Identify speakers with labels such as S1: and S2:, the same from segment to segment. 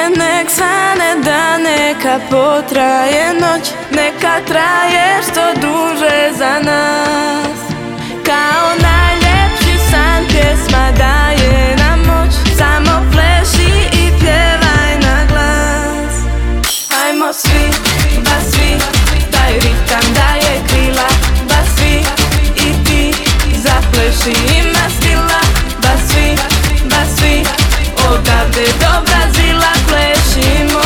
S1: Prije nek sane dan, neka potraje noć, neka traje što duže za nas. Kao najljepši san pjesma daje nam moć, samo pleši i pjevaj na glas. Hajmo svi, baš svi, taj ritam daje krila, baš svi i ti zapleši, ima stila. Baš svi, odavde do Brazila plešimo.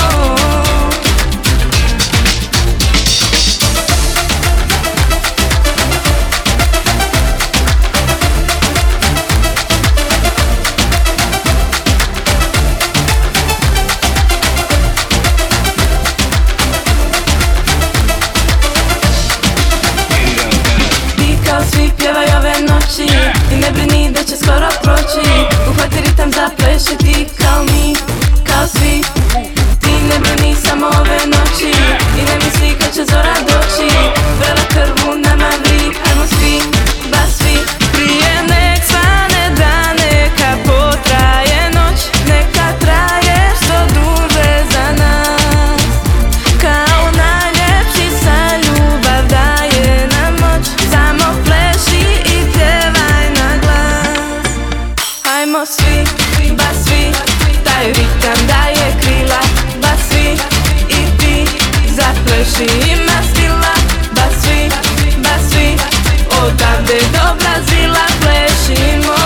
S1: Svi pjevaj ove noći i ne brini da će skoro proći. Uhvati ritam, zapleši ti kao mi, kao svi. Ti ne brini samo ove noći i ne misli kad će zora doći. Vela krv u nama vri, hajmo svi, baš svi. Prije nek svane dan, neka potraje noć, neka traje što duže za nas. Kao najljepši san ljubav daje nam moć, samo pleši i pjevaj na glas. Hajmo svi, baš svi, taj ritam daje krila, baš svi i ti zapleši, ima stila. Baš svi, odavde do Brazila plešimo.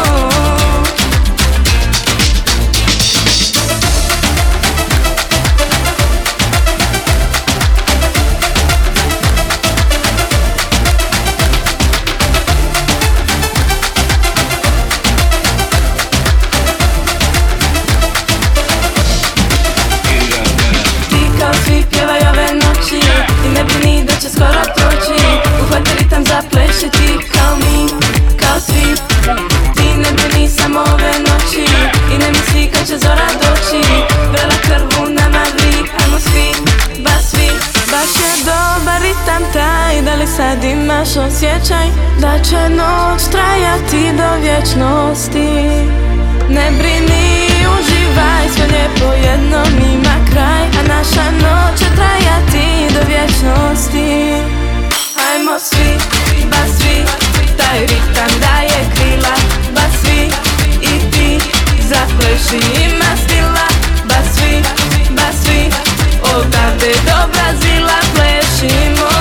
S1: Svi pjevaj ove noći i ne brini da će skoro proći. Uhvati ritam, zapleši ti kao mi, kao svi. Ti ne brini samo ove noći i ne misli kad će zora doći. Vela krv u nama vri, hajmo svi, baš svi. Baš je dobar ritam taj, da li sad imaš osjećaj da će noć trajati do vječnosti. Ne brini, uživaj, sve lijepo jednom ima kraj, a naša noć će trajati do vječnosti. Hajmo svi, baš svi, taj ritam daje krila, baš svi i ti zapleši, ima stila. Baš svi, odavde do Brazila plešimo.